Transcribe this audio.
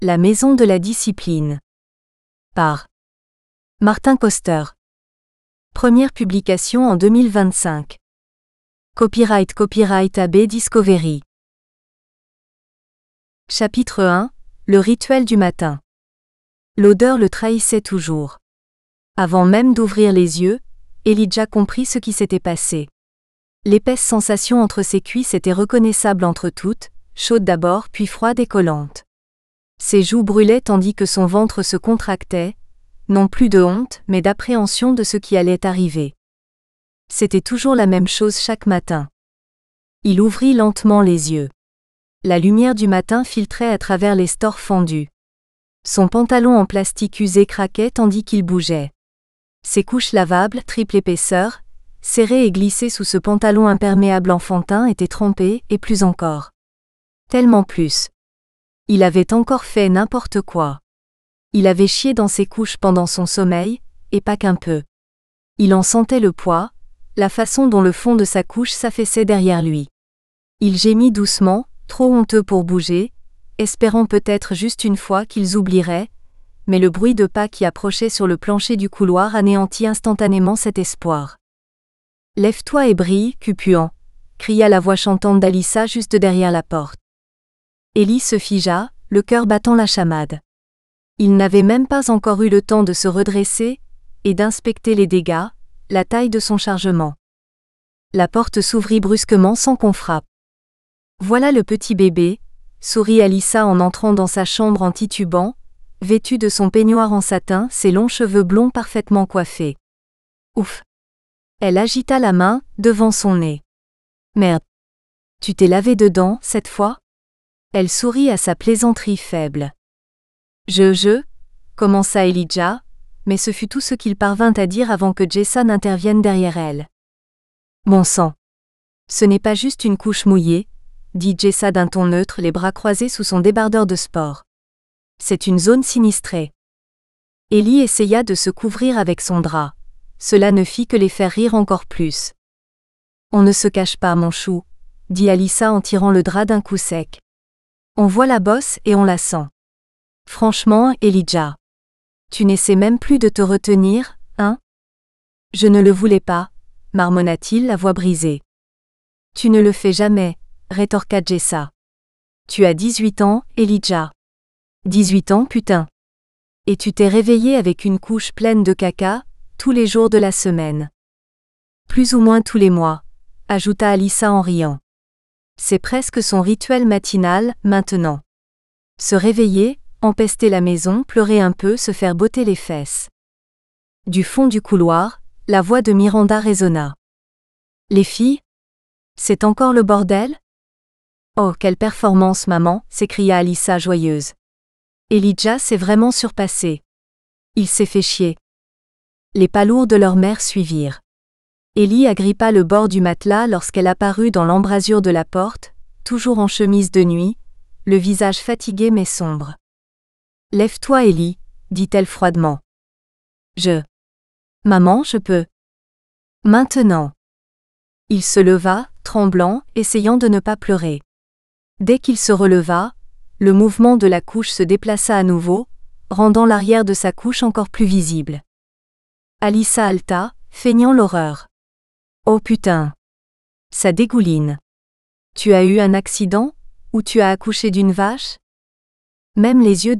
La maison de la discipline. Par Martin Koster. Première publication en 2025. Copyright AB Discovery. Chapitre 1. Le rituel du matin. L'odeur le trahissait toujours. Avant même d'ouvrir les yeux, Elijah comprit ce qui s'était passé. L'épaisse sensation entre ses cuisses était reconnaissable entre toutes, chaude d'abord puis froide et collante. Ses joues brûlaient tandis que son ventre se contractait, non plus de honte mais d'appréhension de ce qui allait arriver. C'était toujours la même chose chaque matin. Il ouvrit lentement les yeux. La lumière du matin filtrait à travers les stores fendus. Son pantalon en plastique usé craquait tandis qu'il bougeait. Ses couches lavables, triple épaisseur, serrées et glissées sous ce pantalon imperméable enfantin étaient trempées, et plus encore. Tellement plus. Il avait encore fait n'importe quoi. Il avait chié dans ses couches pendant son sommeil, et pas qu'un peu. Il en sentait le poids, la façon dont le fond de sa couche s'affaissait derrière lui. Il gémit doucement, trop honteux pour bouger, espérant peut-être juste une fois qu'ils oublieraient, mais le bruit de pas qui approchait sur le plancher du couloir anéantit instantanément cet espoir. « Lève-toi et brille, Cupuan !» cria la voix chantante d'Alyssa juste derrière la porte. Élie se figea, le cœur battant la chamade. Il n'avait même pas encore eu le temps de se redresser et d'inspecter les dégâts, la taille de son chargement. La porte s'ouvrit brusquement sans qu'on frappe. « Voilà le petit bébé », sourit Alyssa en entrant dans sa chambre en titubant, vêtue de son peignoir en satin, ses longs cheveux blonds parfaitement coiffés. Ouf! Elle agita la main, devant son nez. « Merde! Tu t'es lavé dedans, cette fois ?» Elle sourit à sa plaisanterie faible. Commença Elijah, mais ce fut tout ce qu'il parvint à dire avant que Jessa n'intervienne derrière elle. Bon sang! Ce n'est pas juste une couche mouillée, dit Jessa d'un ton neutre, les bras croisés sous son débardeur de sport. C'est une zone sinistrée. Élie essaya de se couvrir avec son drap. Cela ne fit que les faire rire encore plus. On ne se cache pas, mon chou, dit Alyssa en tirant le drap d'un coup sec. On voit la bosse et on la sent. Franchement, Elijah. Tu n'essaies même plus de te retenir, hein? Je ne le voulais pas, marmonna-t-il la voix brisée. Tu ne le fais jamais, rétorqua Jessa. Tu as 18 ans, Elijah. 18 ans, putain. Et tu t'es réveillé avec une couche pleine de caca, tous les jours de la semaine. Plus ou moins tous les mois, ajouta Alyssa en riant. C'est presque son rituel matinal, maintenant. Se réveiller, empester la maison, pleurer un peu, se faire botter les fesses. Du fond du couloir, la voix de Miranda résonna. Les filles? C'est encore le bordel? Oh, quelle performance, maman, s'écria Alyssa joyeuse. Elijah s'est vraiment surpassé. Il s'est fait chier. Les pas lourds de leur mère suivirent. Élie agrippa le bord du matelas lorsqu'elle apparut dans l'embrasure de la porte, toujours en chemise de nuit, le visage fatigué mais sombre. « Lève-toi, Élie, dit-elle froidement. Maman, je peux. Maintenant. Il se leva, tremblant, essayant de ne pas pleurer. Dès qu'il se releva, le mouvement de la couche se déplaça à nouveau, rendant l'arrière de sa couche encore plus visible. Alyssa haleta, feignant l'horreur. Oh putain! Ça dégouline. Tu as eu un accident, ou tu as accouché d'une vache? Même les yeux